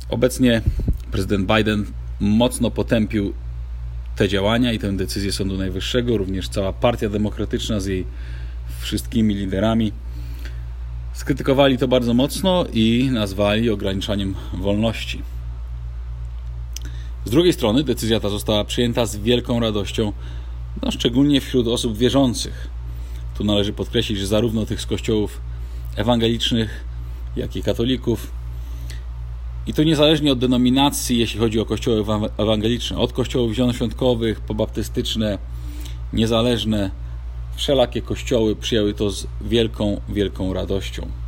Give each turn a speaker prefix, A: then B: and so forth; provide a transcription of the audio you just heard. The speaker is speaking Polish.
A: Obecnie prezydent Biden mocno potępił te działania i tę decyzję Sądu Najwyższego. Również cała Partia Demokratyczna z jej wszystkimi liderami skrytykowali to bardzo mocno i nazwali ograniczaniem wolności. Z drugiej strony decyzja ta została przyjęta z wielką radością, szczególnie wśród osób wierzących. Tu należy podkreślić, że zarówno tych z kościołów ewangelicznych, jak i katolików, i to niezależnie od denominacji, jeśli chodzi o kościoły ewangeliczne, od kościołów zielonoświątkowych po baptystyczne, niezależne, wszelakie kościoły przyjęły to z wielką, wielką radością.